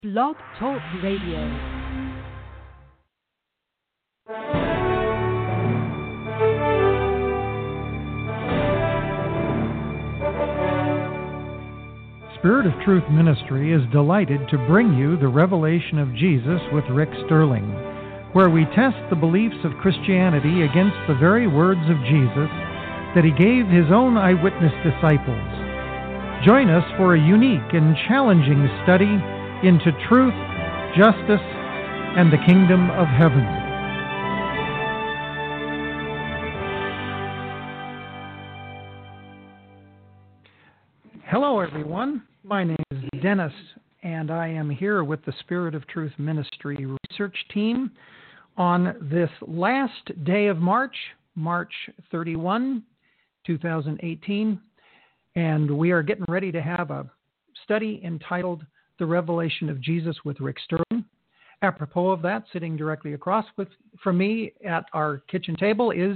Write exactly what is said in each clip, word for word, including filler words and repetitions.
Blog Talk Radio. Spirit of Truth Ministry is delighted to bring you the Revelation of Jesus with Rick Sterling, where we test the beliefs of Christianity against the very words of Jesus that he gave his own eyewitness disciples. Join us for a unique and challenging study into truth, justice, and the kingdom of heaven. Hello, everyone. My name is Dennis, and I am here with the Spirit of Truth Ministry research team on this last day of March, March thirty-first, twenty eighteen, and we are getting ready to have a study entitled The Revelation of Jesus with Rick Sterling. Apropos of that, sitting directly across with, from me at our kitchen table is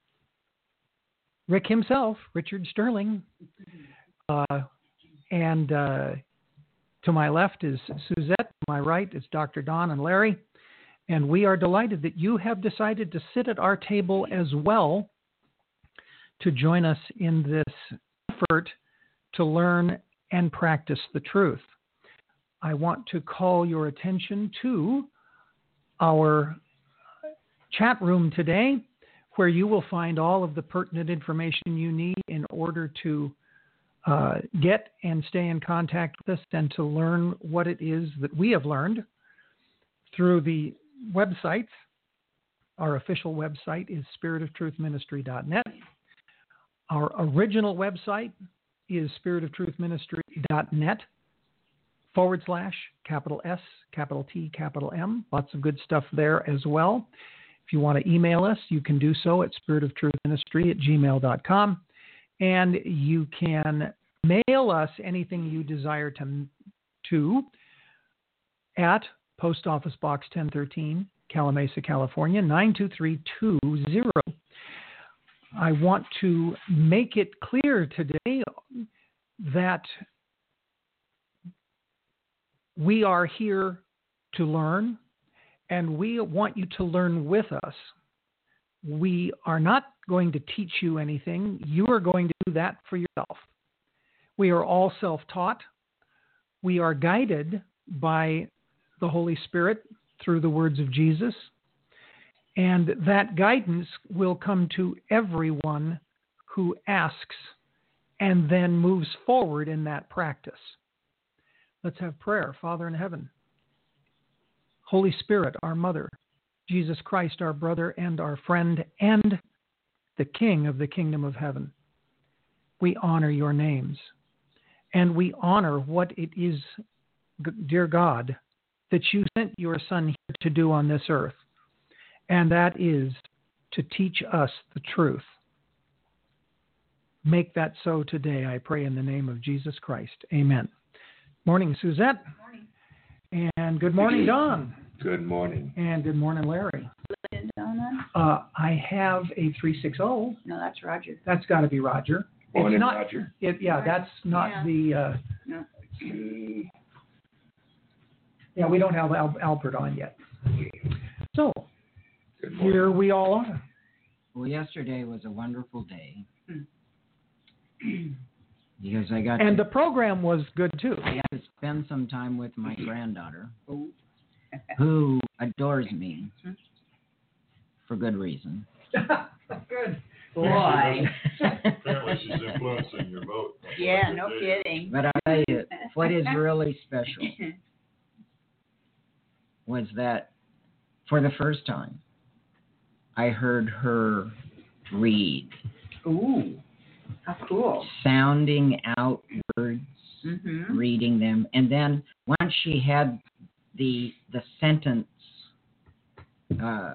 Rick himself, Richard Sterling. Uh, and uh, to my left is Suzette. To my right is Doctor Don and Larry. And we are delighted that you have decided to sit at our table as well to join us in this effort to learn and practice the truth. I want to call your attention to our chat room today, where you will find all of the pertinent information you need in order to uh, get and stay in contact with us and to learn what it is that we have learned through the websites. Our official website is spirit of truth ministry dot net. Our original website is spirit of truth ministry dot net forward slash capital S, capital T, capital M. Lots of good stuff there as well. If you want to email us, you can do so at spirit of truth ministry at gmail dot com. And you can mail us anything you desire to, to at Post Office Box ten thirteen, Calamasa, California, nine two three two zero. I want to make it clear today that we are here to learn, and we want you to learn with us. We are not going to teach you anything. You are going to do that for yourself. We are all self-taught. We are guided by the Holy Spirit through the words of Jesus. And that guidance will come to everyone who asks and then moves forward in that practice. Let's have prayer. Father in heaven, Holy Spirit, our mother, Jesus Christ, our brother and our friend, and the King of the kingdom of heaven, we honor your names, and we honor what it is, dear God, that you sent your Son here to do on this earth, and that is to teach us the truth. Make that so today, I pray in the name of Jesus Christ. Amen. Morning, Suzette. Morning. And good morning, Don. Good morning. And good morning, Larry. Donna? Uh, I have a three sixty. No, that's Roger. That's got to be Roger. Morning, it's not, Roger. It, yeah, that's not Yeah. the... Uh, No. yeah, we don't have Al- Albert on yet. So, Good morning. here we all are. Well, yesterday was a wonderful day Hmm. because I got And to, the program was good, too. I got to spend some time with my granddaughter, Oh. who adores me Hmm. for good reason. Good. Boy. Apparently she's influencing your vote. Yeah, no kidding. But I'll tell you, what is really special was that for the first time, I heard her read, Ooh. How cool. sounding out words, Mm-hmm. reading them, and then once she had the the sentence uh,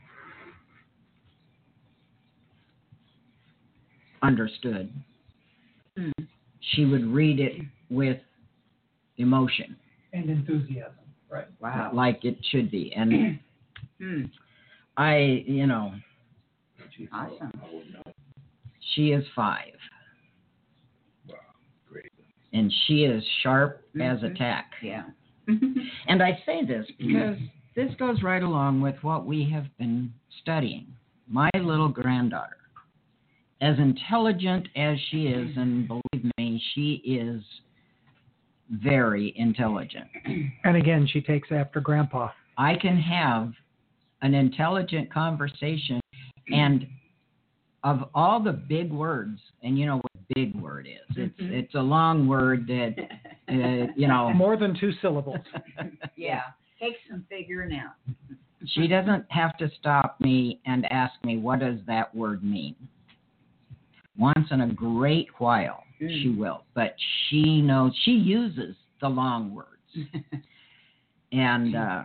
understood, Mm. she would read it with emotion, And enthusiasm, right. Wow. like it should be. And Hmm. I, you know, Awesome. she is five. Wow, great. And she is sharp as a Mhm. tack. Yeah. And I say this because this goes right along with what we have been studying. My little granddaughter, as intelligent as she is, and believe me, she is very intelligent. And again, she takes after Grandpa. I can have an intelligent conversation, and of all the big words, and you know what big word is, it's Mhm. it's a long word that, uh, you know, More than two syllables. Yeah. Take some figuring out. she doesn't have to stop me and ask me, what does that word mean? Once in a great while, Mm. she will, but she knows, she uses the long words. And uh,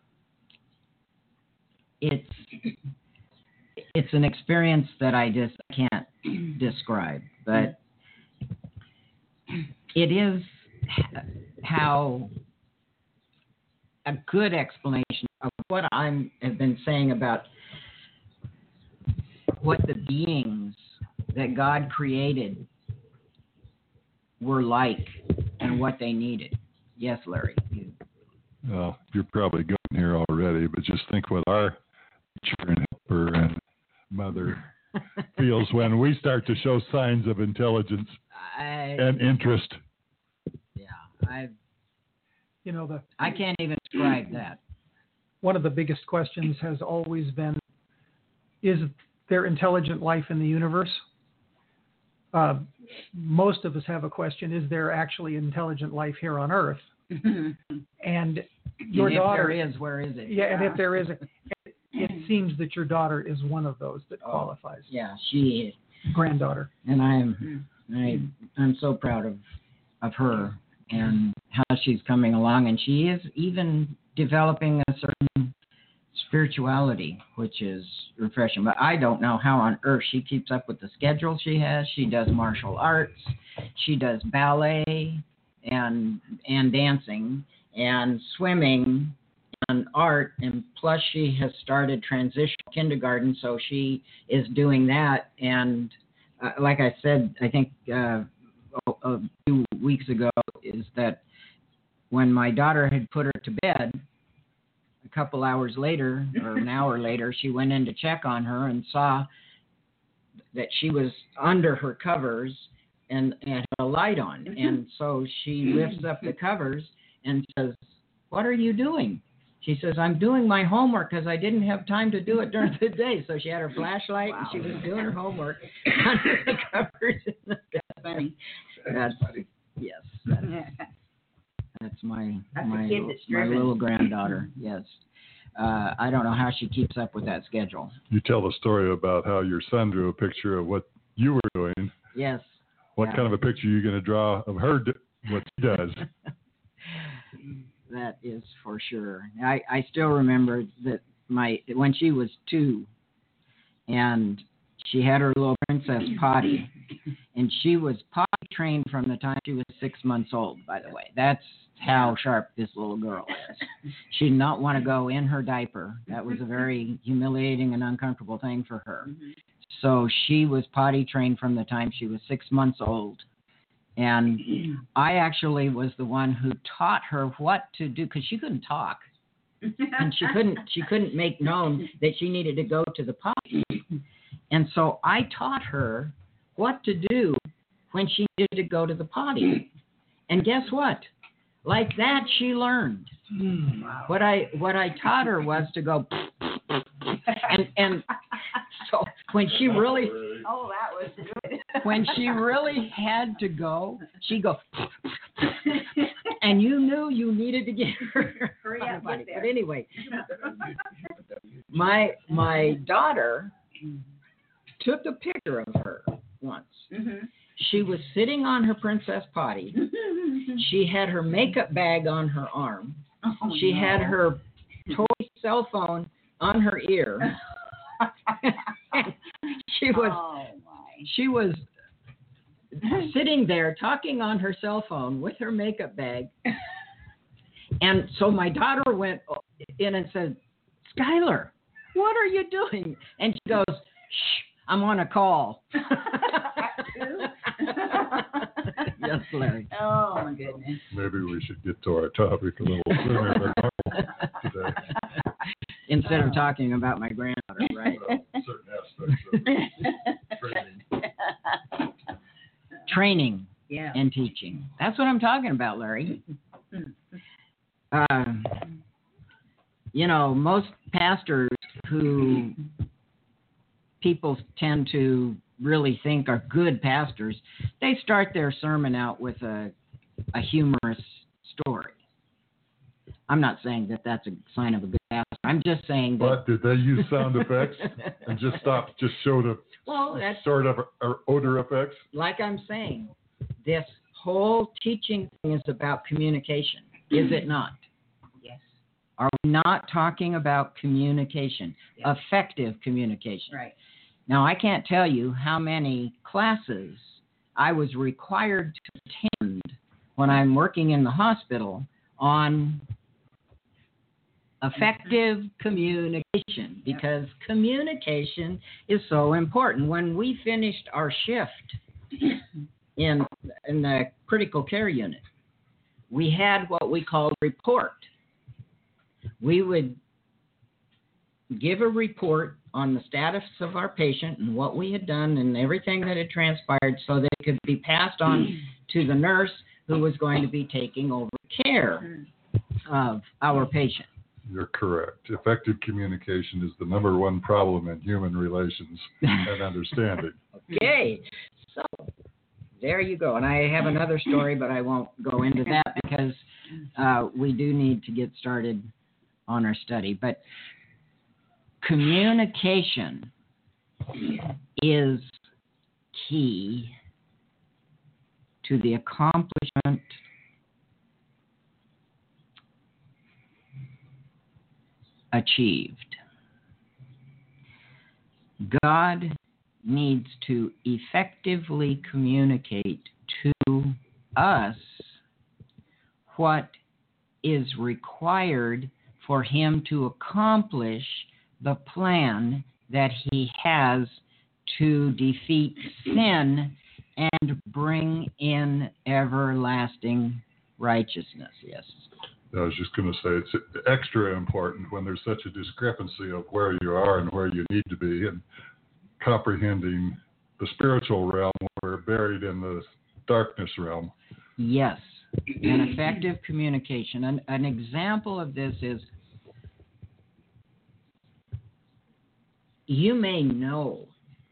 it's it's an experience that I just can't describe, but it is how a good explanation of what I'm have been saying about what the beings that God created were like and what they needed. Yes, Larry. You. Well, you're probably going here already, but just think what our teacher and helper and mother feels when we start to show signs of intelligence I, and interest. yeah, I You know, the I can't even describe that. one of the biggest questions has always been, is there intelligent life in the universe? Uh, most of us have a question, is there actually intelligent life here on Earth? And your and if daughter there is, where is it? Yeah, and if there is, a, it seems that your daughter is one of those that Oh. qualifies. Yeah, she is. Granddaughter. And I'm I I'm so proud of of her and how she's coming along, and she is even developing a certain spirituality, which is refreshing. But I don't know how on earth she keeps up with the schedule she has. She does martial arts, she does ballet and and dancing and swimming and art, and plus she has started transitional kindergarten, so she is doing that. And uh, like I said, I think uh, a, a few weeks ago, is that when my daughter had put her to bed, a couple hours later or an hour later, she went in to check on her and saw that she was under her covers and, and had a light on. And so she lifts up the covers and says, "What are you doing?" She says, "I'm doing my homework because I didn't have time to do it during the day." So she had her flashlight Wow. and she was doing her homework under the covers. That's funny. That's, yes, that's, that's my That's a my, kid that's my driven. little granddaughter. Yes, uh, I don't know how she keeps up with that schedule. You tell the story about how your son drew a picture of what you were doing. Yes. What Yeah. kind of a picture are you going to draw of her, d- what she does? That is for sure. I, I still remember that my when she was two, and she had her little princess potty, and she was potty trained from the time she was six months old. By the way, that's how sharp this little girl is. She did not want to go in her diaper. That was a very humiliating and uncomfortable thing for her. So she was potty trained from the time she was six months old. And I actually was the one who taught her what to do, because she couldn't talk, and she couldn't she couldn't make known that she needed to go to the potty. And so I taught her what to do when she needed to go to the potty. And guess what? Like that, she learned. What I what I taught her was to go, and and so when she really Oh, that was good. when she really had to go, she'd go, and you knew you needed to get her. Hurry up, But get there. anyway, my my daughter took a picture of her once. Mhm. She was sitting on her princess potty. She had her makeup bag on her arm. Oh, She no. had her toy cell phone on her ear. She was Oh, my. she was sitting there talking on her cell phone with her makeup bag. And so my daughter went in and said, "Skylar, what are you doing?" And she goes, "Shh, I'm on a call." Yes, Larry. Oh, my goodness. Maybe we should get to our topic a little sooner than normal today. Instead of talking about my granddaughter, right? Well, certain aspects of training. Training Yeah. and teaching. That's what I'm talking about, Larry. Uh, you know, most pastors who people tend to really think are good pastors, they start their sermon out with a, a humorous story. I'm not saying that that's a sign of a good pastor. I'm just saying that. But did they use sound effects and just stop, just show the Well, that's sort of or odor effects? like I'm saying. This whole teaching thing is about communication, is it not? Yes. Are we not talking about communication, Yes. effective communication? Right. Now, I can't tell you how many classes I was required to attend when I'm working in the hospital on effective communication, because communication is so important. When we finished our shift in in the critical care unit, we had what we called report. We would give a report on the status of our patient and what we had done and everything that had transpired so that it could be passed on to the nurse who was going to be taking over care of our patient. You're correct. Effective communication is the number one problem in human relations and understanding. Okay, so there you go. And I have another story, but I won't go into that because uh, we do need to get started on our study. But communication is key to the accomplishment achieved. God needs to effectively communicate to us what is required for him to accomplish the plan that he has to defeat sin and bring in everlasting righteousness. Yes. I was just going to say it's extra important when there's such a discrepancy of where you are and where you need to be, and comprehending the spiritual realm when we're buried in the darkness realm. Yes, an effective communication. An, an example of this is you may know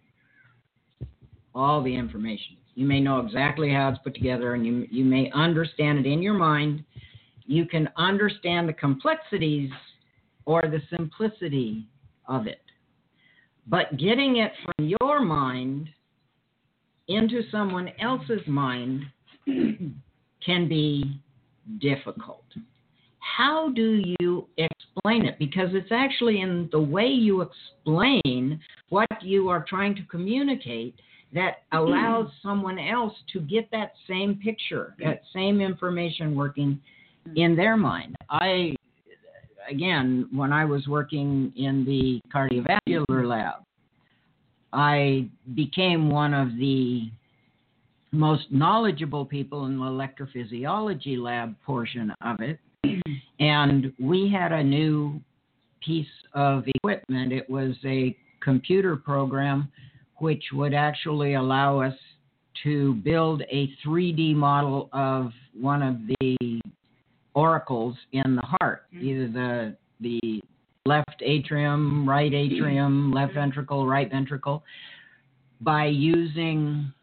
all the information. You may know exactly how it's put together, and you, you may understand it in your mind. You can understand the complexities or the simplicity of it. But getting it from your mind into someone else's mind can be difficult. How do you explain it? Because it's actually in the way you explain what you are trying to communicate that allows someone else to get that same picture, that same information working in their mind. I, again, when I was working in the cardiovascular lab, I became one of the most knowledgeable people in the electrophysiology lab portion of it. And we had a new piece of equipment. It was a computer program which would actually allow us to build a three D model of one of the oracles in the heart, either the the left atrium, right atrium, left ventricle, right ventricle, by using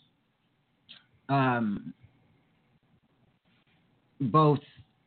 um, both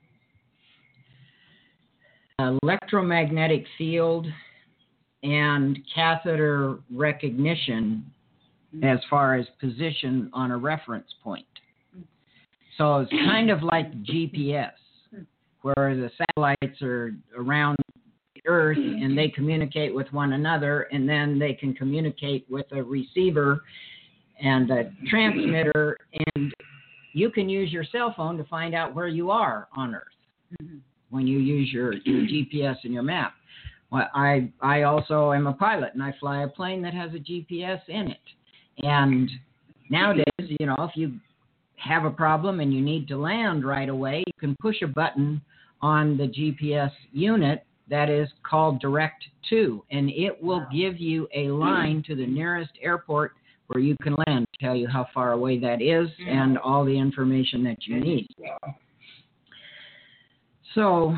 electromagnetic field and catheter recognition as far as position on a reference point. So it's kind of like G P S, where the satellites are around the Earth and they communicate with one another, and then they can communicate with a receiver and a transmitter, and you can use your cell phone to find out where you are on Earth mm-hmm. when you use your, your G P S and your map. Well, I, I also am a pilot, and I fly a plane that has a G P S in it. And nowadays, you know, if you have a problem and you need to land right away, you can push a button on the G P S unit that is called Direct To, and it will give you a line to the nearest airport where you can land, tell you how far away that is, and all the information that you need. So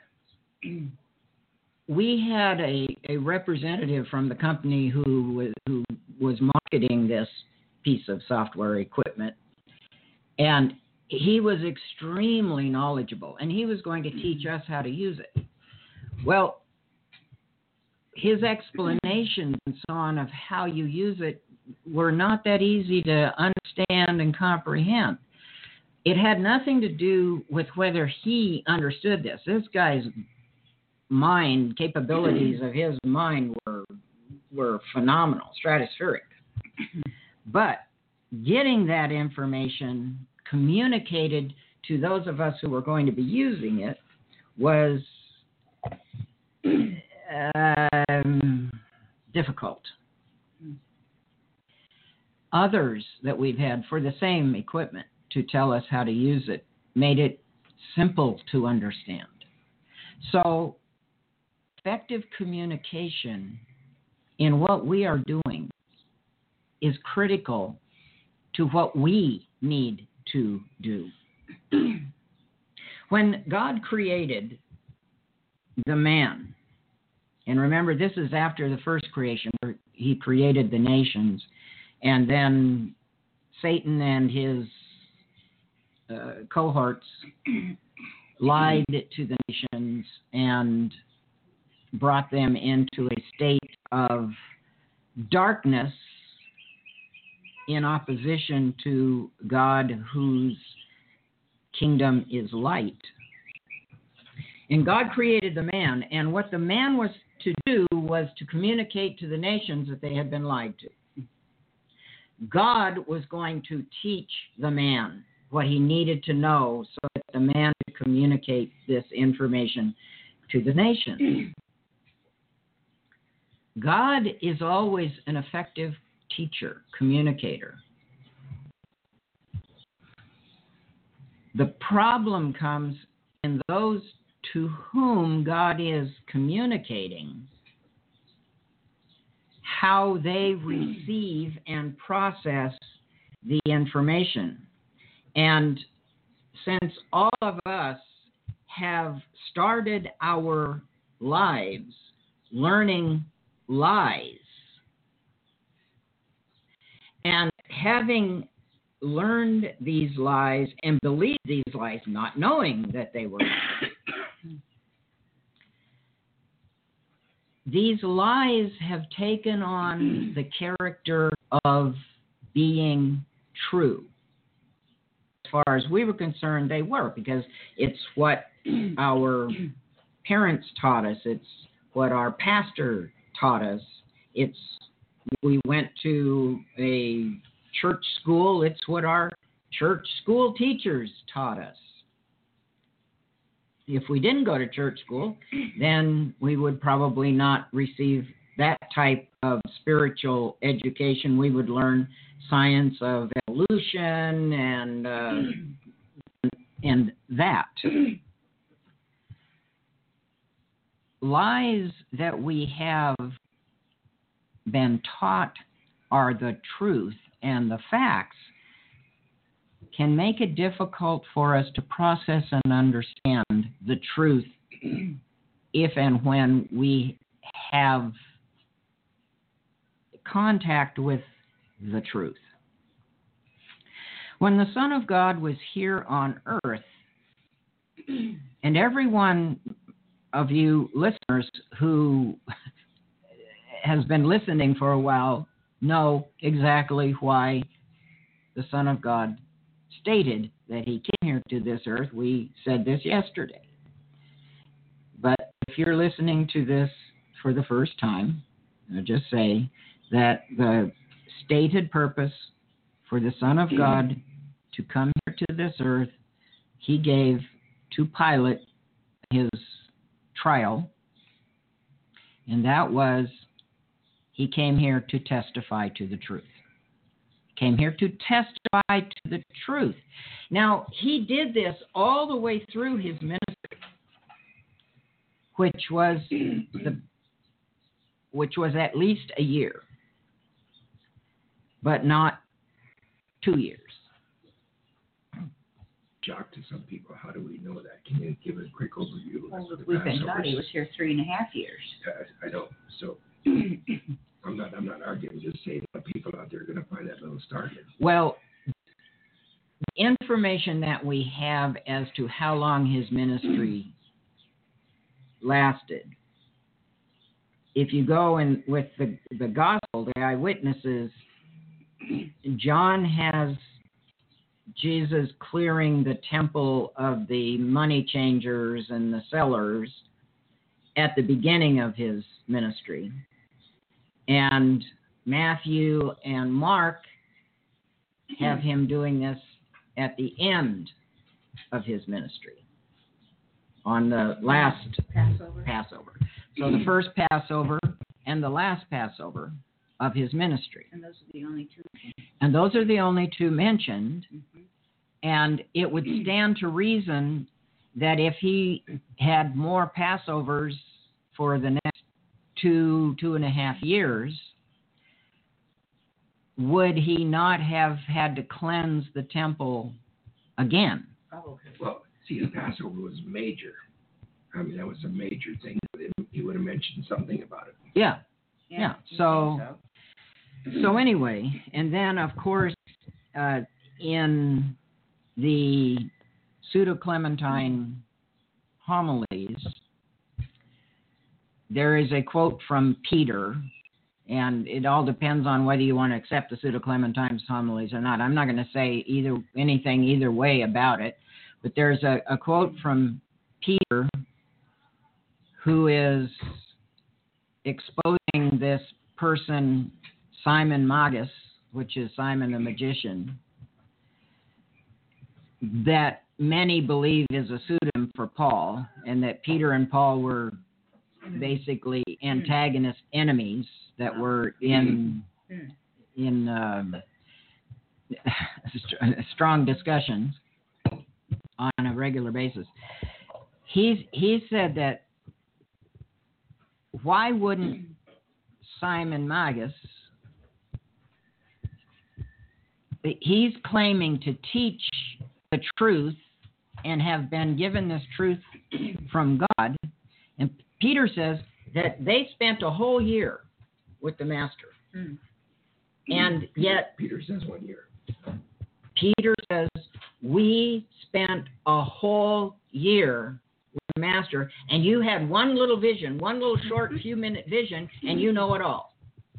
we had a, a representative from the company who was, who was marketing this piece of software equipment, and he was extremely knowledgeable, and he was going to teach us how to use it. Well, his explanations and so on of how you use it were not that easy to understand and comprehend. It had nothing to do with whether he understood this. This guy's mind, capabilities of his mind were were phenomenal, stratospheric. But getting that information communicated to those of us who were going to be using it was um, difficult. Others that we've had for the same equipment to tell us how to use it made it simple to understand. So effective communication in what we are doing is critical to what we need to do. When God created the man, and remember this is after the first creation, where he created the nations, and then Satan and his uh, cohorts lied to the nations and brought them into a state of darkness in opposition to God, whose kingdom is light. And God created the man, and what the man was to do was to communicate to the nations that they had been lied to. God was going to teach the man what he needed to know so that the man could communicate this information to the nations. God is always an effective teacher, communicator. The problem comes in those to whom God is communicating, how they receive and process the information. And since all of us have started our lives learning lies, and having learned these lies and believed these lies, not knowing that they were lies, these lies have taken on the character of being true. As far as we were concerned, they were, because it's what our parents taught us. It's what our pastor taught us. It's we went to a church school. It's what our church school teachers taught us. If we didn't go to church school, then we would probably not receive that type of spiritual education. We would learn science of evolution and uh, and that. Lies that we have been taught are the truth, and the facts can make it difficult for us to process and understand the truth if and when we have contact with the truth. When the Son of God was here on earth, and every one of you listeners who has been listening for a while know exactly why the Son of God stated that he came here to this earth. We said this yesterday. But if you're listening to this for the first time, I'll just say that the stated purpose for the Son of God to come here to this earth, he gave to Pilate his trial, and that was he came here to testify to the truth. came here to testify to the truth. Now, he did this all the way through his ministry, which was the which was at least a year, but not two years. Shock to some people. How do we know that? Can you give a quick overview? Well, of the we've been Passovers? taught he was here three and a half years. I, I don't. So I'm not. I'm not arguing. Just saying that people out there are going to find that little startling. Well, the information that we have as to how long his ministry lasted, if you go in with the, the gospel, the eyewitnesses, John has Jesus clearing the temple of the money changers and the sellers at the beginning of his ministry. And Matthew and Mark have him doing this at the end of his ministry, on the last Passover. Passover. So the first Passover and the last Passover of his ministry. And those are the only two. And those are the only two mentioned. Mm-hmm. And it would stand to reason that if he had more Passovers for the next two, two and a half years, would he not have had to cleanse the temple again? Probably. Well, see, the Passover was major. I mean, that was a major thing. He would have mentioned something about it. Yeah. Yeah. you So, think so anyway, and then of course, uh, in the Pseudo-Clementine homilies, there is a quote from Peter, and it all depends on whether you want to accept the Pseudo-Clementine's homilies or not. I'm not going to say either anything either way about it, but there's a, a quote from Peter who is exposing this person, Simon Magus, which is Simon the magician, that many believe is a pseudonym for Paul, and that Peter and Paul were basically antagonist enemies that were in in um, strong discussions on a regular basis. He's he said that why wouldn't Simon Magus, he's claiming to teach the truth and have been given this truth from God, and Peter says that they spent a whole year with the master. Mm. And yet Peter says one year. Peter says we spent a whole year with the master, and you had one little vision, one little short few minute vision, and you know it all.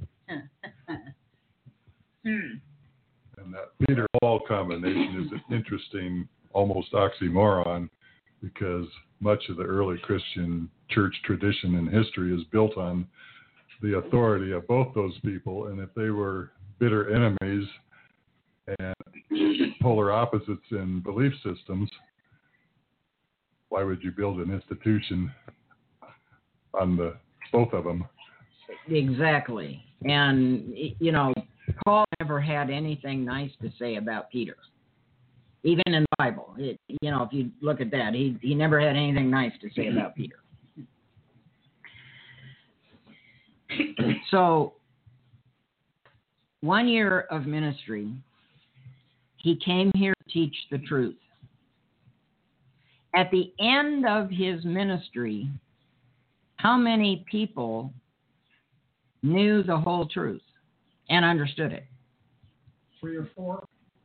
hmm. And that Peter-Paul combination is an interesting, almost oxymoron, because much of the early Christian church tradition and history is built on the authority of both those people. And if they were bitter enemies and polar opposites in belief systems, why would you build an institution on the both of them? Exactly. And, you know, Paul never had anything nice to say about Peter. Even in the Bible, it, you know, if you look at that, he, he never had anything nice to say about Peter. So, one year of ministry, he came here to teach the truth. At the end of his ministry, how many people knew the whole truth and understood it? Three or four.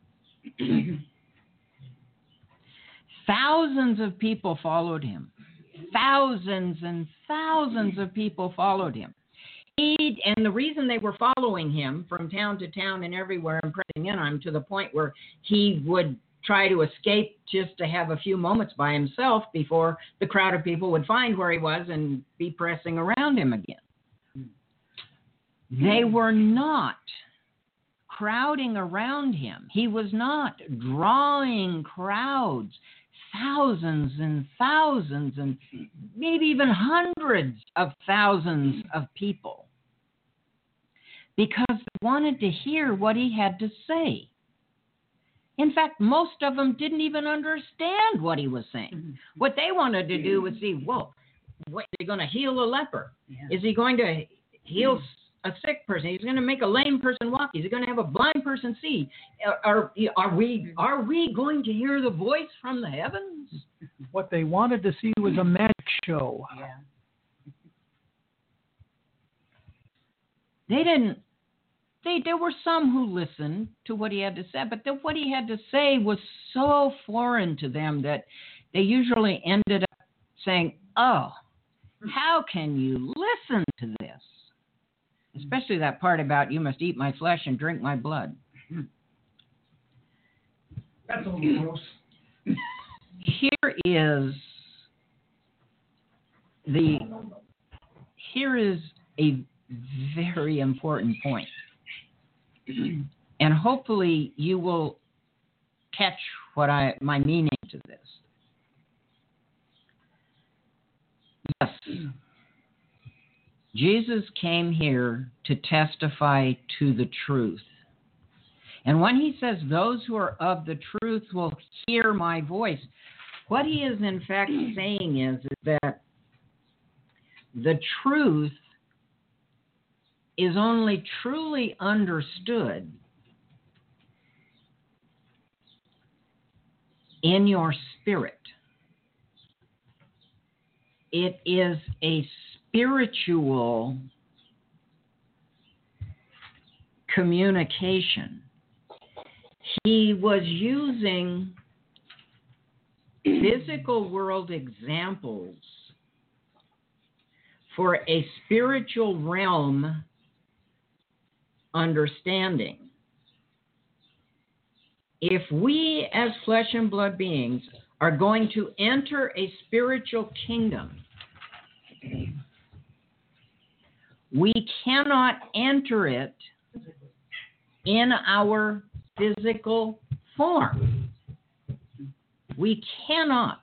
Thousands of people followed him. Thousands and thousands of people followed him. He, and the reason they were following him from town to town and everywhere and pressing in on him to the point where he would try to escape just to have a few moments by himself before the crowd of people would find where he was and be pressing around him again. They were not crowding around him. He was not drawing crowds, thousands and thousands and maybe even hundreds of thousands of people. because they wanted to hear what he had to say. In fact, most of them didn't even understand what he was saying. Mm-hmm. What they wanted to do was see, well, what, is he going to heal a leper? Yeah. Is he going to heal a sick person? He's going to make a lame person walk. Is he going to have a blind person see? Are, are, are we are we going to hear the voice from the heavens? What they wanted to see was a magic show. Yeah. They didn't. They, there were some who listened to what he had to say, but the, what he had to say was so foreign to them that they usually ended up saying, oh, how can you listen to this? Especially that part about you must eat my flesh and drink my blood. That's a little gross. Here is the here is a very important point. And hopefully you will catch what I my meaning to this. Yes, Jesus came here to testify to the truth. And when he says those who are of the truth will hear my voice, what he is in fact saying is, is that the truth is only truly understood in your spirit. It is a spiritual communication. He was using physical world examples for a spiritual realm understanding. If we as flesh and blood beings are going to enter a spiritual kingdom, we cannot enter it in our physical form. We cannot.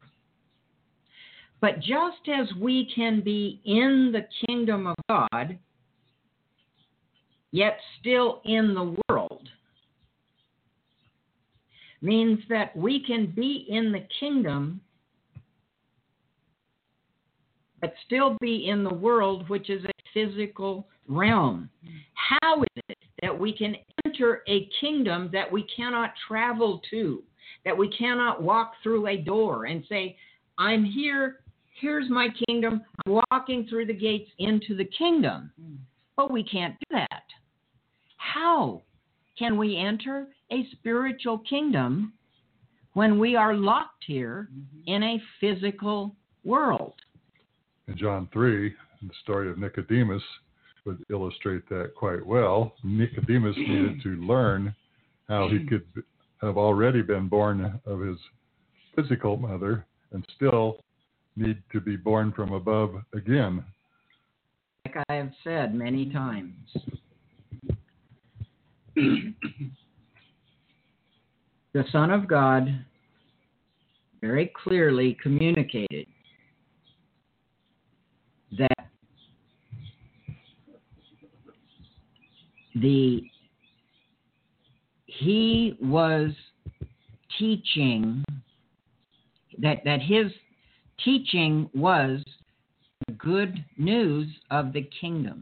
But just as we can be in the kingdom of God, yet still in the world, means that we can be in the kingdom but still be in the world, which is a physical realm. How is it that we can enter a kingdom that we cannot travel to, that we cannot walk through a door and say, I'm here, here's my kingdom, I'm walking through the gates into the kingdom? But we can't do that. How can we enter a spiritual kingdom when we are locked here in a physical world? In John three, the story of Nicodemus would illustrate that quite well. Nicodemus needed to learn how he could have already been born of his physical mother and still need to be born from above again. Like I have said many times, the Son of God very clearly communicated that the he was teaching that that his teaching was the good news of the kingdom.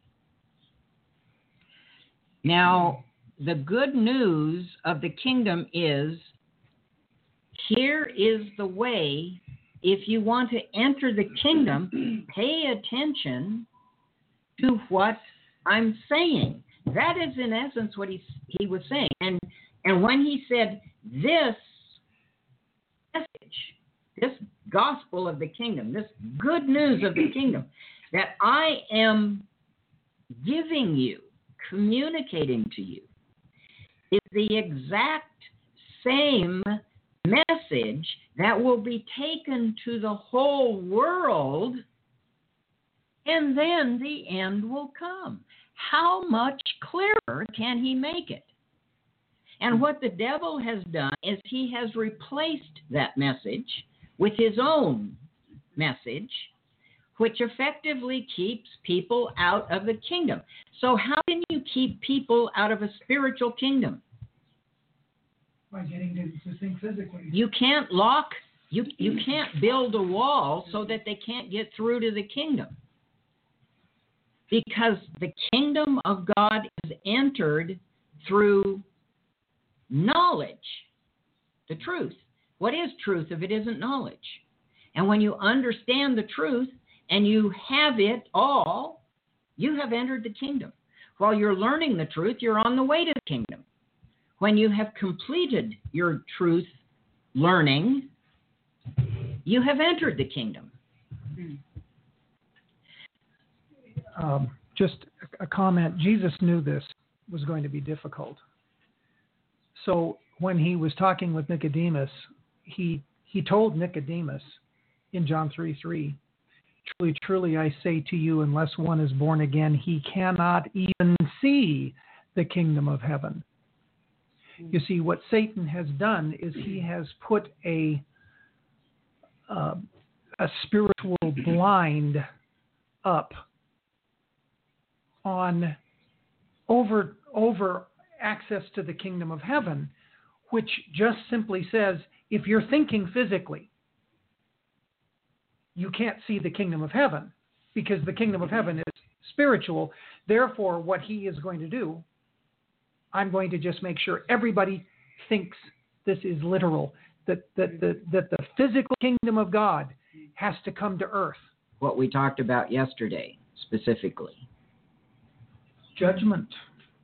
Now, the good news of the kingdom is, here is the way. If you want to enter the kingdom, pay attention to what I'm saying. That is, in essence, what he, he was saying. And, and when he said this message, this gospel of the kingdom, this good news of the kingdom that I am giving you, communicating to you, is the exact same message that will be taken to the whole world, and then the end will come. How much clearer can he make it? And what the devil has done is he has replaced that message with his own message, which effectively keeps people out of the kingdom. So how can you keep people out of a spiritual kingdom? By getting to, to think physically. You can't lock, you, you can't build a wall so that they can't get through to the kingdom. Because the kingdom of God is entered through knowledge, the truth. What is truth if it isn't knowledge? And when you understand the truth and you have it all, you have entered the kingdom. While you're learning the truth, you're on the way to the kingdom. When you have completed your truth learning, you have entered the kingdom. Um, just a comment. Jesus knew this was going to be difficult. So when he was talking with Nicodemus, he he told Nicodemus in John three three, truly, truly, I say to you, unless one is born again, he cannot even see the kingdom of heaven. You see, what Satan has done is he has put a uh, a spiritual blind up on over over access to the kingdom of heaven, which just simply says, if you're thinking physically, you can't see the kingdom of heaven because the kingdom of heaven is spiritual. Therefore, what he is going to do, I'm going to just make sure everybody thinks this is literal, that, that, that, that the physical kingdom of God has to come to earth. What we talked about yesterday, specifically. Judgment.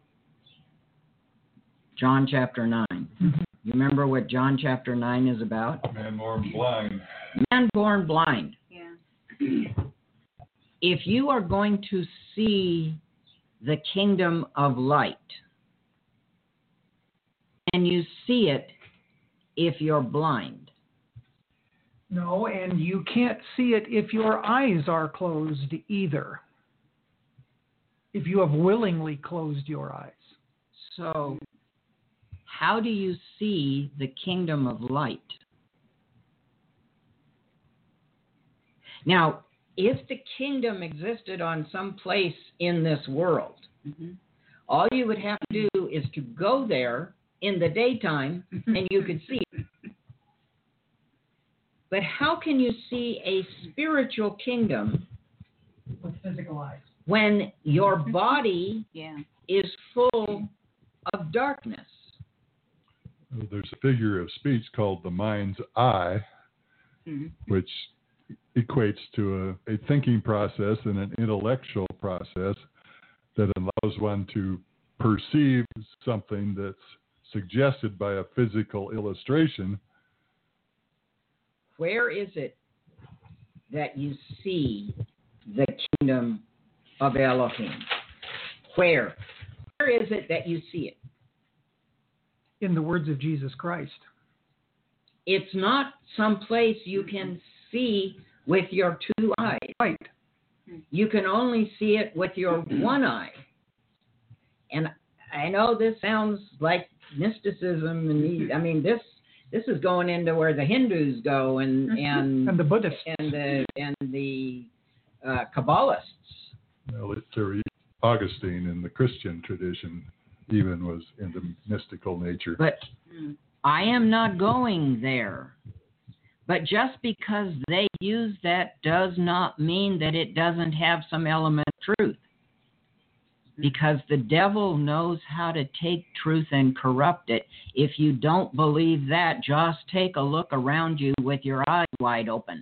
John chapter nine. Mm-hmm. You remember what John chapter nine is about? Man born blind. Man born blind. Yeah. If you are going to see the kingdom of light, and you see it if you're blind. No, and you can't see it if your eyes are closed either. If you have willingly closed your eyes. So, how do you see the kingdom of light? Now, if the kingdom existed on some place in this world, Mm-hmm. all you would have to do is to go there in the daytime and you could see it. But how can you see a spiritual kingdom With physical eyes. when your body Yeah. is full of darkness? There's a figure of speech called the mind's eye, Mm-hmm. which equates to a, a thinking process and an intellectual process that allows one to perceive something that's suggested by a physical illustration. Where is it that you see the kingdom of Elohim? Where? Where is it that you see it? In the words of Jesus Christ. It's not some place you can see with your two eyes. Right. You can only see it with your one eye. And I know this sounds like mysticism, and the, I mean this this is going into where the Hindus go and and And the Buddhists. and the and the uh, Kabbalists. Well, it, there- Augustine in the Christian tradition even was into mystical nature. But Mm. I am not going there. But just because they use that does not mean that it doesn't have some element of truth. Because the devil knows how to take truth and corrupt it. If you don't believe that, just take a look around you with your eyes wide open.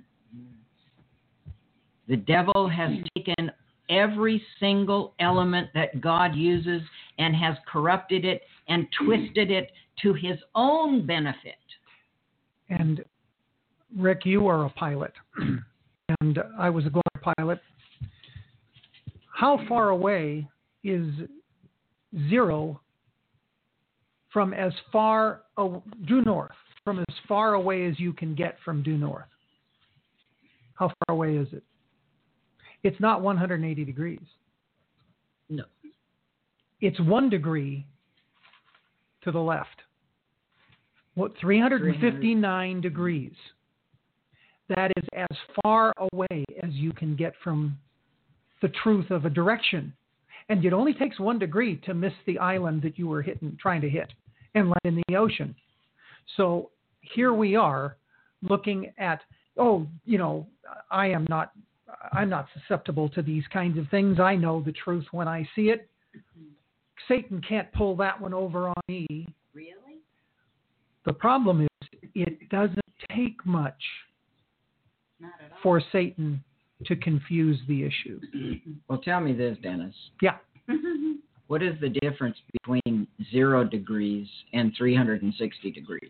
The devil has taken every single element that God uses and has corrupted it and twisted it to his own benefit. And Rick, you are a pilot, and I was a Glide pilot. How far away is zero from as far oh, due north, from as far away as you can get from due north? How far away is it? It's not one hundred eighty degrees. No. It's one degree to the left. What, three hundred fifty-nine degrees. That is as far away as you can get from the truth of a direction. And it only takes one degree to miss the island that you were hitting, trying to hit, and land in the ocean. So here we are looking at, oh, you know, I am not, I'm not susceptible to these kinds of things. I know the truth when I see it. Satan can't pull that one over on me. Really? The problem is it doesn't take much Not at all. for Satan to confuse the issue. Well, tell me this, Dennis. Yeah. What is the difference between zero degrees and three hundred sixty degrees?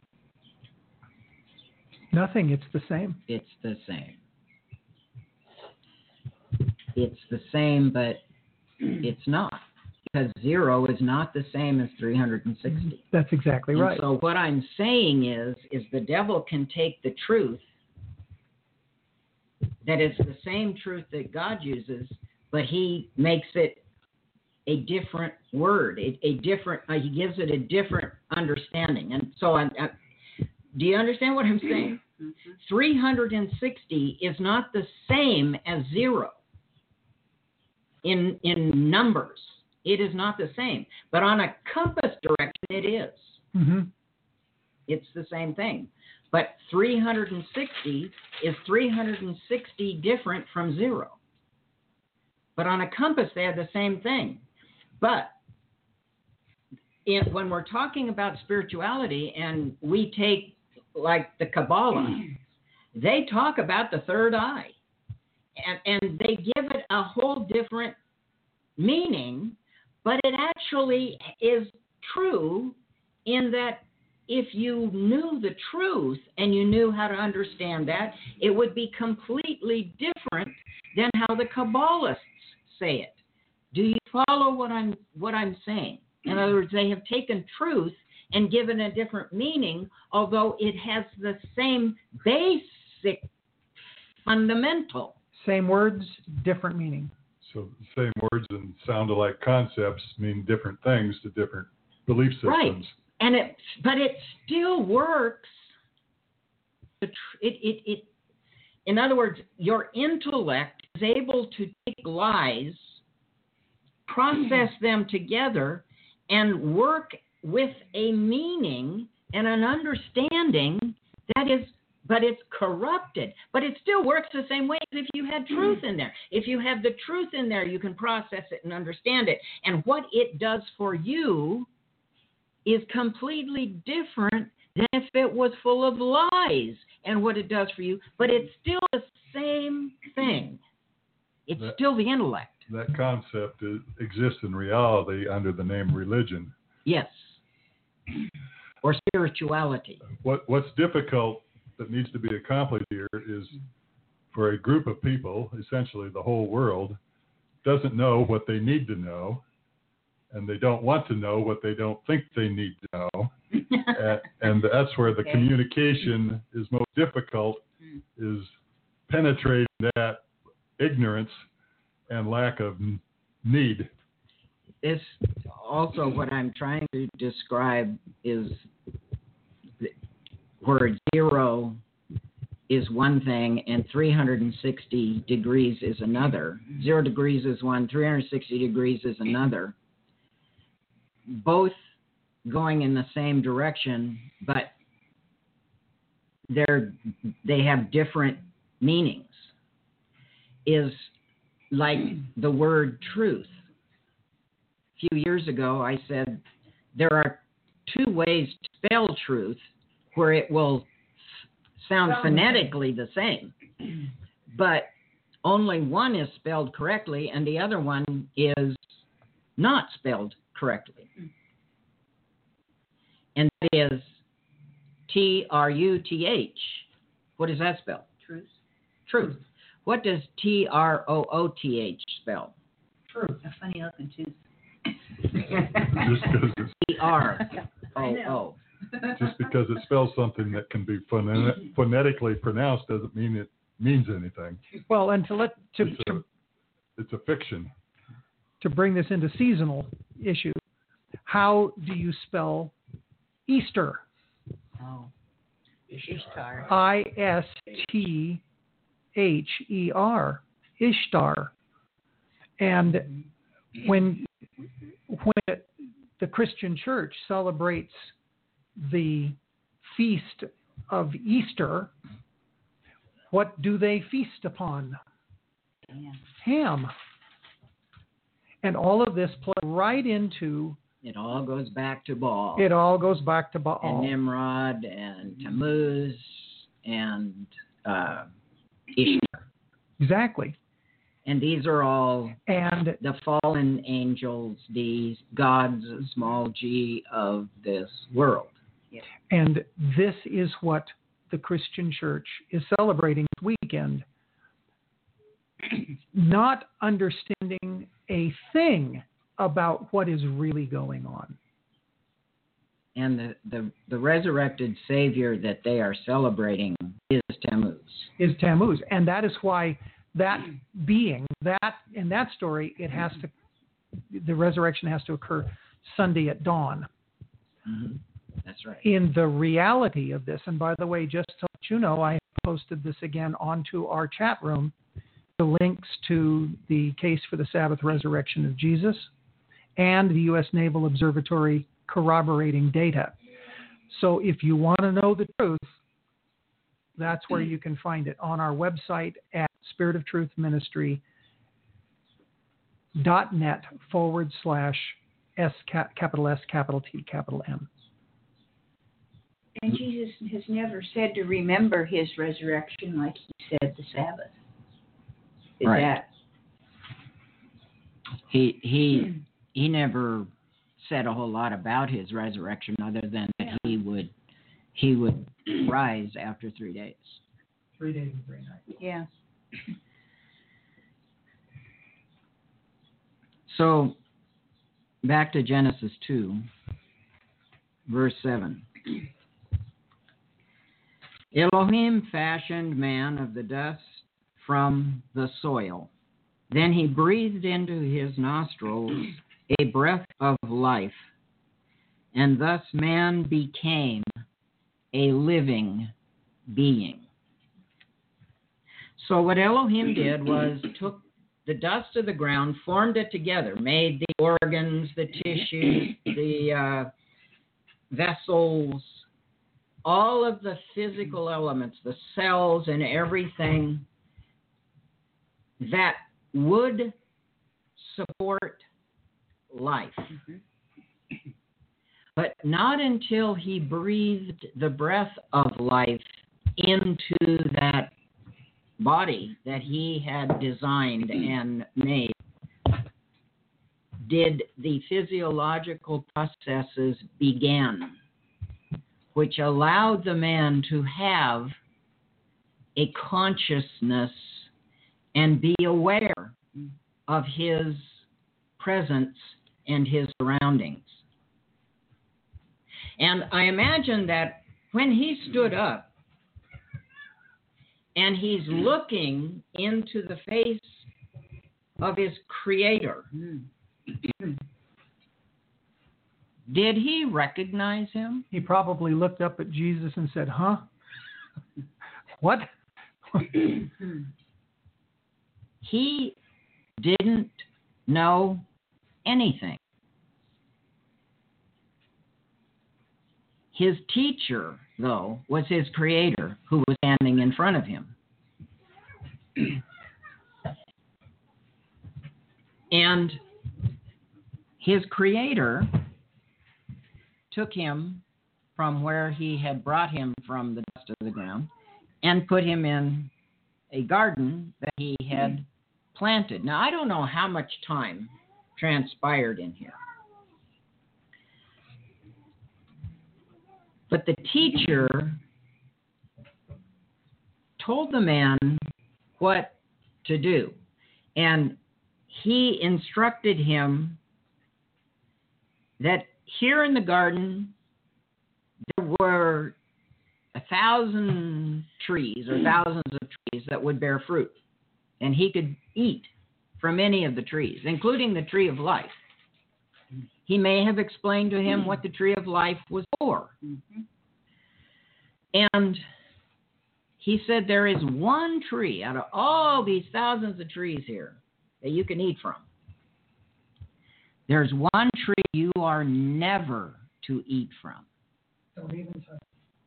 Nothing. It's the same. It's the same. It's the same, but it's not. Because zero is not the same as three hundred sixty. That's exactly And right. so what I'm saying is, is the devil can take the truth, that it's the same truth that God uses, but he makes it a different word, a, a different, uh, he gives it a different understanding. And so I'm, I, do you understand what I'm saying? Mm-hmm. three hundred sixty is not the same as zero in in numbers. It is not the same. But on a compass direction, it is. Mm-hmm. It's the same thing. But three hundred sixty is three hundred sixty different from zero. But on a compass, they are the same thing. But in, when we're talking about spirituality and we take, like the Kabbalah, they talk about the third eye. And, and they give it a whole different meaning, but it actually is true in that if you knew the truth and you knew how to understand that, it would be completely different than how the Kabbalists say it. Do you follow what I'm what I'm saying? In other words, they have taken truth and given a different meaning, although it has the same basic fundamental. Same words, different meaning. So the same words and sound alike concepts mean different things to different belief systems. Right. And it, but it still works. The tr- It, it, it, in other words, your intellect is able to take lies, process them together, and work with a meaning and an understanding that is, but it's corrupted. But it still works the same way as if you had truth in there. If you have the truth in there, you can process it and understand it. And what it does for you is completely different than if it was full of lies and what it does for you. But it's still the same thing. It's That- still the intellect. That concept is, exists in reality under the name religion. Yes. Or spirituality. What What's difficult that needs to be accomplished here is for a group of people, essentially the whole world, doesn't know what they need to know, and they don't want to know what they don't think they need to know. and, and that's where the Okay. communication is most difficult, is penetrating that ignorance and lack of n- need. This also what I'm trying to describe is the- where zero is one thing and three hundred sixty degrees is another. Zero degrees is one, three hundred sixty degrees is another. Both going in the same direction, but they're they have different meanings. Is like the word truth. A few years ago, I said there are two ways to spell truth where it will sound phonetically the same, but only one is spelled correctly and the other one is not spelled correctly. And that is T R U T H. What does that spell? Truth. Truth. What does T R O O T H spell? Truth. A funny looking tooth. Just because it's, T R O I O. know. just because it spells something that can be phone- phonetically pronounced doesn't mean it means anything. Well, and to let to, It's a, to it's a fiction. to bring this into seasonal issue, how do you spell Easter? Oh. Ishtar. I S T H E R, Ishtar. And when when the Christian church celebrates the feast of Easter, what do they feast upon? Yeah. Ham. And all of this plays right into. It all goes back to Baal. It all goes back to Baal. And Nimrod and Tammuz and uh, Ishtar. Exactly. And these are all and the fallen angels, the gods, small g, of this world. And this is what the Christian church is celebrating this weekend. Not understanding a thing about what is really going on. And the, the, the resurrected Savior that they are celebrating is Tammuz. Is Tammuz. And that is why that being, that in that story, it has to, the resurrection has to occur Sunday at dawn. Mm-hmm. That's right. In the reality of this, and by the way, just to let you know, I posted this again onto our chat room, the links to the Case for the Sabbath Resurrection of Jesus and the U S Naval Observatory corroborating data. So if you want to know the truth, that's where you can find it on our website at Spirit of Truth Ministry dot net forward slash S capital S capital T capital M. And Jesus has never said to remember his resurrection like he said the Sabbath. Is right. that? He he he never said a whole lot about his resurrection other than that yeah. he would he would rise after three days. Three days and three nights. Yeah. So back to Genesis two, verse seven. Elohim fashioned man of the dust from the soil. Then he breathed into his nostrils a breath of life, and thus man became a living being. So what Elohim did was took the dust of the ground, formed it together, made the organs, the tissues, the uh, vessels, all of the physical elements, the cells and everything that would support life. Mm-hmm. But not until he breathed the breath of life into that body that he had designed and made did the physiological processes begin, which allowed the man to have a consciousness and be aware of his presence and his surroundings. And I imagine that when he stood up and he's looking into the face of his Creator, did he recognize him? He probably looked up at Jesus and said, huh? What? He didn't know anything. His teacher, though, was his Creator who was standing in front of him. And his Creator took him from where he had brought him from the dust of the ground and put him in a garden that he had planted. Now, I don't know how much time transpired in here. But the teacher told the man what to do. And he instructed him that here in the garden there were a thousand trees or thousands of trees that would bear fruit. And he could eat from any of the trees, including the tree of life. He may have explained to him what the tree of life was for. Mm-hmm. And he said, there is one tree out of all these thousands of trees here that you can eat from. There's one tree you are never to eat from. Don't even touch.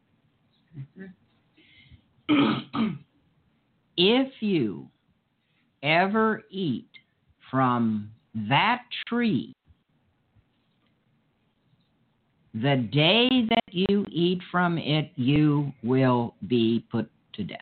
If you ever eat from that tree, the day that you eat from it, you will be put to death.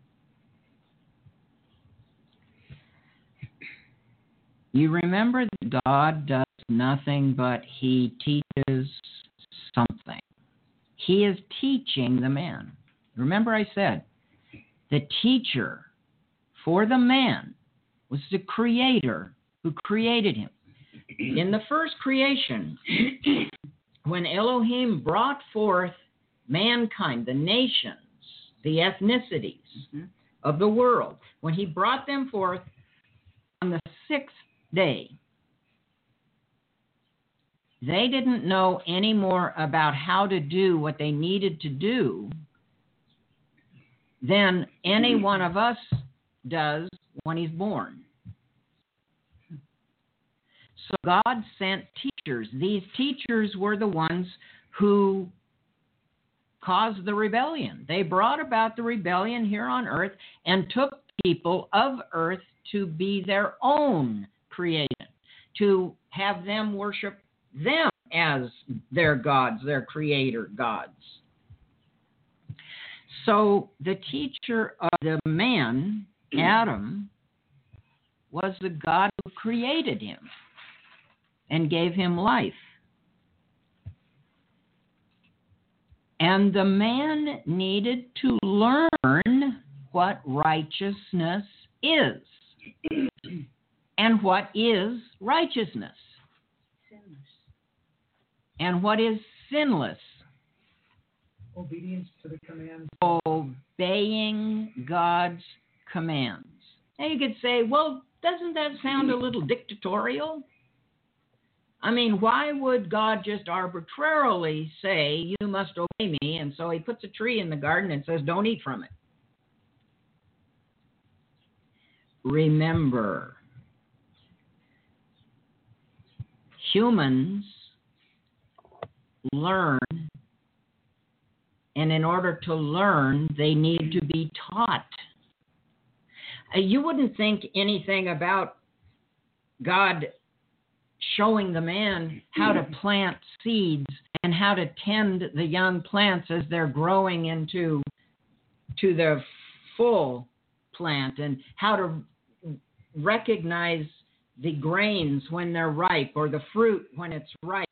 You remember that God does nothing but He teaches something. He is teaching the man. Remember I said, the teacher for the man was the Creator who created him. In the first creation, when Elohim brought forth mankind, the nations, the ethnicities mm-hmm. of the world, when He brought them forth on the sixth day, they didn't know any more about how to do what they needed to do than any one of us does when he's born. So God sent teachers. These teachers were the ones who caused the rebellion. They brought about the rebellion here on earth and took people of earth to be their own creation, to have them worship them as their gods, their creator gods. So the teacher of the man, Adam, was the God who created him and gave him life. And the man needed to learn what righteousness is. And what is righteousness? Sinless. And what is sinless? Obedience to the commands. Obeying God's commands. Now you could say, well, doesn't that sound a little dictatorial? I mean, why would God just arbitrarily say, you must obey me, and so He puts a tree in the garden and says, don't eat from it? Remember, humans learn, and in order to learn, they need to be taught. Uh, you wouldn't think anything about God showing the man how to plant seeds and how to tend the young plants as they're growing into to the full plant, and how to recognize the grains when they're ripe or the fruit when it's ripe.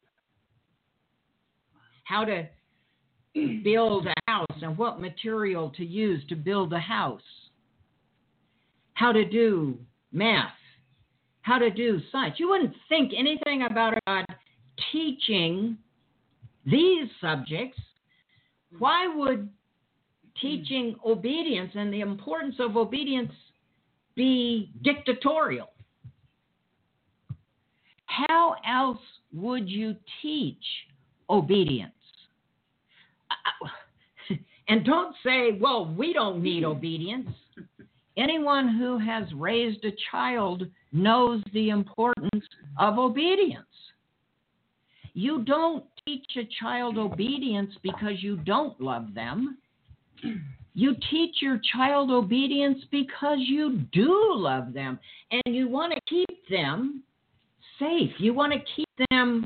How to build a house and what material to use to build a house. How to do math. How to do science. You wouldn't think anything about God teaching these subjects. Why would teaching obedience and the importance of obedience be dictatorial? How else would you teach obedience? And don't say, well, we don't need obedience. Anyone who has raised a child knows the importance of obedience. You don't teach a child obedience because you don't love them. You teach your child obedience because you do love them and you want to keep them safe. You want to keep them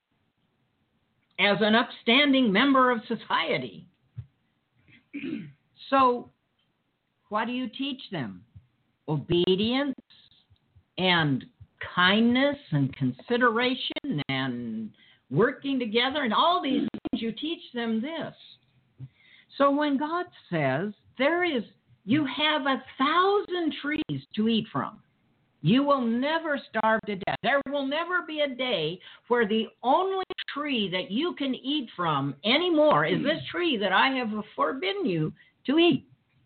as an upstanding member of society. So, what do you teach them? Obedience and kindness and consideration and working together and all these things. You teach them this. So when God says there is, you have a thousand trees to eat from, you will never starve to death. There will never be a day where the only tree that you can eat from anymore is this tree that I have forbidden you to eat.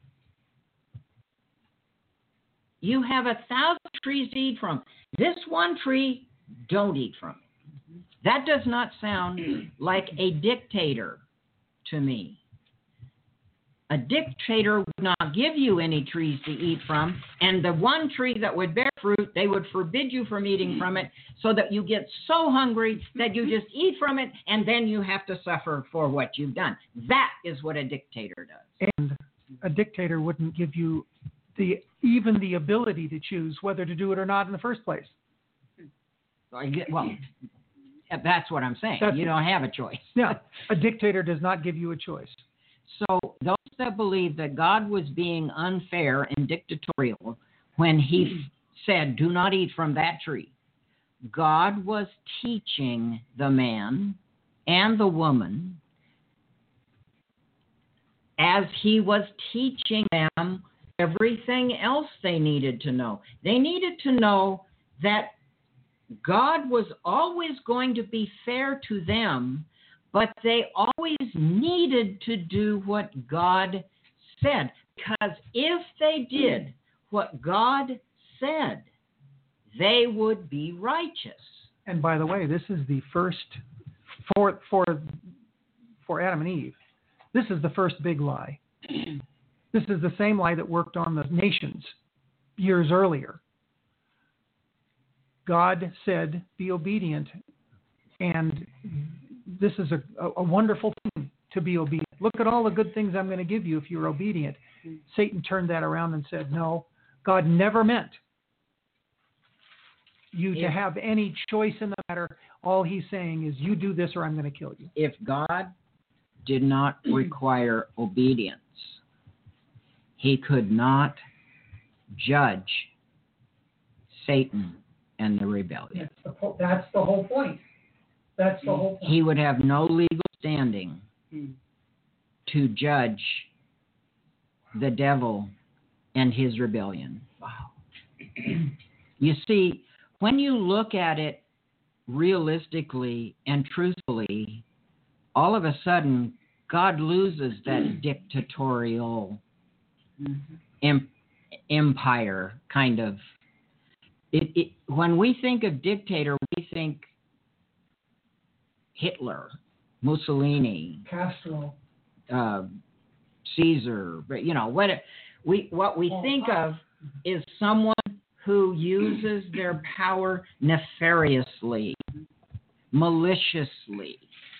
You have a thousand trees to eat from. This one tree, don't eat from it. That does not sound like a dictator to me. A dictator would not give you any trees to eat from, and the one tree that would bear fruit, they would forbid you from eating from it, so that you get so hungry that you just eat from it, and then you have to suffer for what you've done. That is what a dictator does. And a dictator wouldn't give you the even the ability to choose whether to do it or not in the first place. Well, that's what I'm saying. That's, you don't have a choice. Yeah, a dictator does not give you a choice. So those that believe that God was being unfair and dictatorial when he said, do not eat from that tree, God was teaching the man and the woman as he was teaching them everything else they needed to know. They needed to know that God was always going to be fair to them, but they always needed to do what God said. Because if they did what God said, they would be righteous. And by the way, this is the first, for, for, for Adam and Eve, this is the first big lie. This is the same lie that worked on the nations years earlier. God said, be obedient, and this is a, a wonderful thing to be obedient. Look at all the good things I'm going to give you if you're obedient. Mm-hmm. Satan turned that around and said, no, God never meant you if, to have any choice in the matter. All he's saying is you do this or I'm going to kill you. If God did not require obedience, he could not judge Satan and the rebellion. That's the, that's the whole point. That's the whole point. He would have no legal standing hmm. to judge the devil and his rebellion. Wow. You see, when you look at it realistically and truthfully, all of a sudden, God loses that dictatorial mm-hmm. em- empire kind of. It, it, when we think of dictator, we think Hitler, Mussolini, Castro, uh, Caesar. You know what we what we think of is someone who uses their power nefariously, maliciously.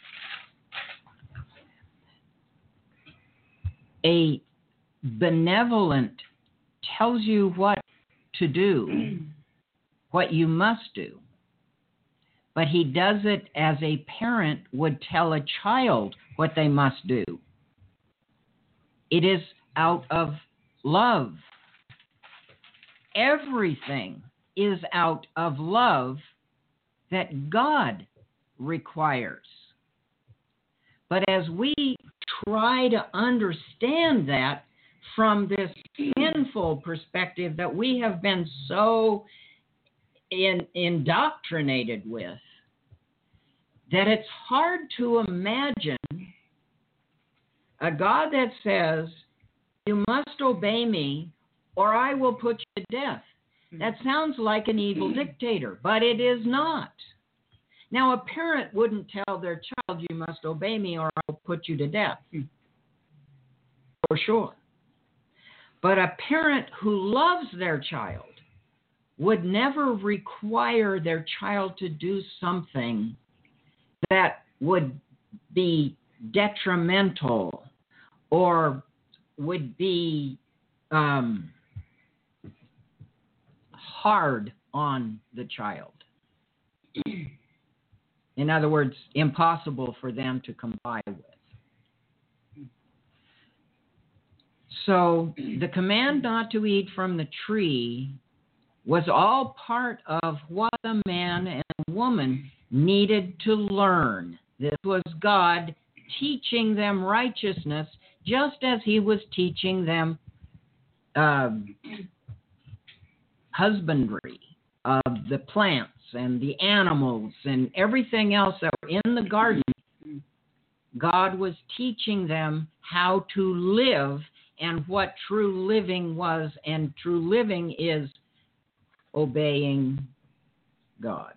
A benevolent tells you what to do, what you must do, but he does it as a parent would tell a child what they must do. It is out of love. Everything is out of love that God requires. But as we try to understand that from this sinful perspective that we have been so in, indoctrinated with, that it's hard to imagine a God that says, you must obey me or I will put you to death. That sounds like an evil dictator, but it is not. Now, a parent wouldn't tell their child, you must obey me or I'll put you to death. For sure. But a parent who loves their child would never require their child to do something that would be detrimental or would be um, hard on the child. In other words, impossible for them to comply with. So the command not to eat from the tree was all part of what the man and woman needed to learn. This was God teaching them righteousness just as he was teaching them uh, husbandry of the plants and the animals and everything else that were in the garden. God was teaching them how to live and what true living was, and true living is obeying God.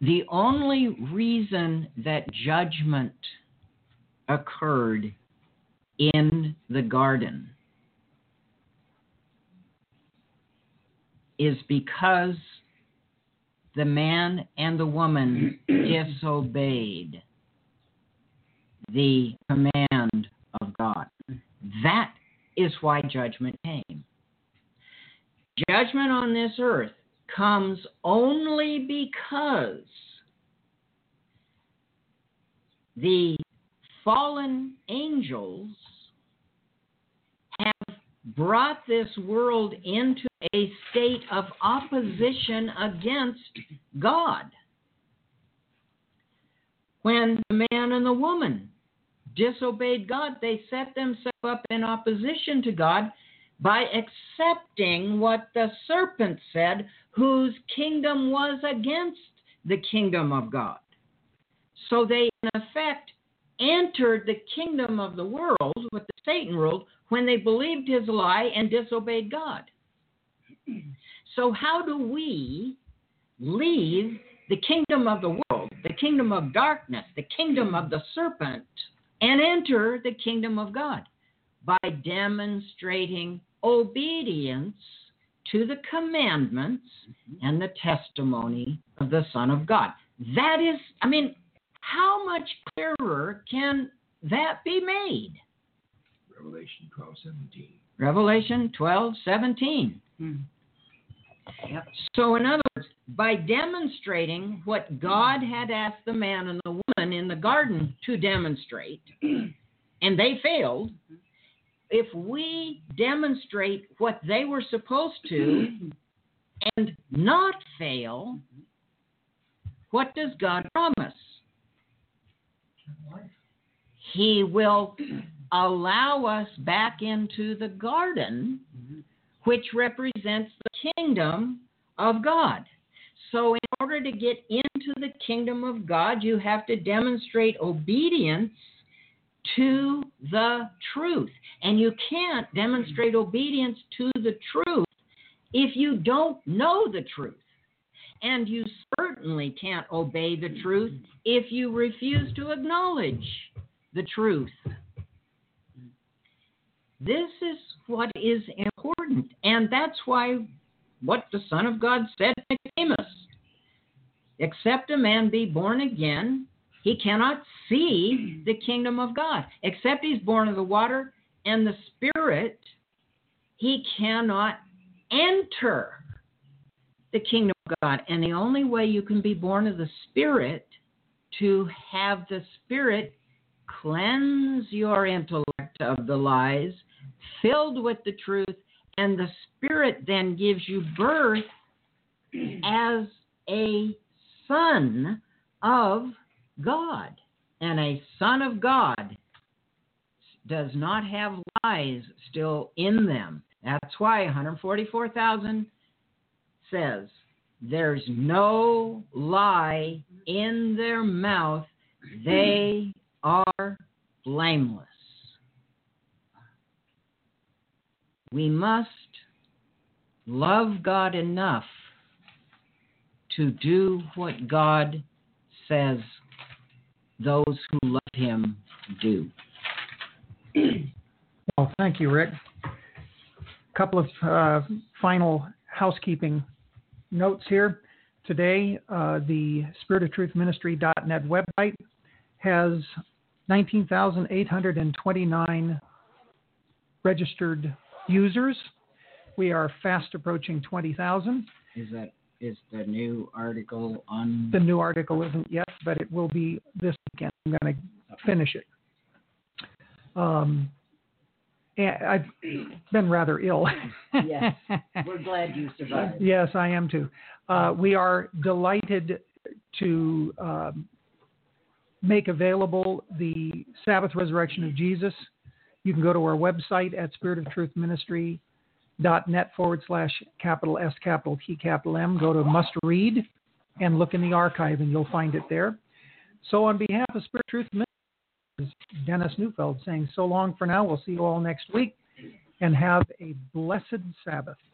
the only reason that judgment occurred in the garden is because the man and the woman disobeyed the command of God. That is why judgment came. Judgment on this earth comes only because the fallen angels have brought this world into a state of opposition against God. When the man and the woman disobeyed God, they set themselves up in opposition to God by accepting what the serpent said, whose kingdom was against the kingdom of God. So they, in effect, entered the kingdom of the world, what the Satan ruled, when they believed his lie and disobeyed God. So how do we leave the kingdom of the world, the kingdom of darkness, the kingdom of the serpent, and enter the kingdom of God? By demonstrating obedience to the commandments and the testimony of the Son of God. That is, I mean, how much clearer can that be made? Revelation twelve seventeen. Revelation twelve seventeen. Hmm. Yep. So, in other words, by demonstrating what God had asked the man and the woman in the garden to demonstrate, and they failed, if we demonstrate what they were supposed to and not fail, what does God promise? He will allow us back into the garden, which represents the kingdom of God. So in order to get into the kingdom of God, you have to demonstrate obedience to the truth. And you can't demonstrate obedience to the truth if you don't know the truth. And you certainly can't obey the truth if you refuse to acknowledge the truth. This is what is important. And that's why what the Son of God said to Nicodemus, except a man be born again, he cannot see the kingdom of God. Except he's born of the water and the Spirit, he cannot enter the kingdom of God. And the only way you can be born of the Spirit, to have the Spirit cleanse your intellect of the lies, filled with the truth, and the Spirit then gives you birth as a son of God. And a son of God does not have lies still in them. That's why one hundred forty-four thousand says, there's no lie in their mouth. They are blameless. We must love God enough to do what God says those who love him do. Well, thank you, Rick. A couple of uh, final housekeeping notes here. Today, uh, the spirit of truth ministry dot net website has nineteen thousand eight hundred twenty-nine registered users. We are fast approaching twenty thousand. Is that is the new article on? The new article isn't yet, but it will be this weekend. I'm going to finish it. Um, and I've been rather ill. Yes, we're glad you survived. Yes, I am too. Uh, we are delighted to um, make available the Sabbath Resurrection of Jesus. You can go to our website at spirit of truth ministry dot net forward slash capital S capital T capital M. Go to must read and look in the archive and you'll find it there. So on behalf of Spirit of Truth Ministry, Dennis Neufeld saying so long for now. We'll see you all next week and have a blessed Sabbath.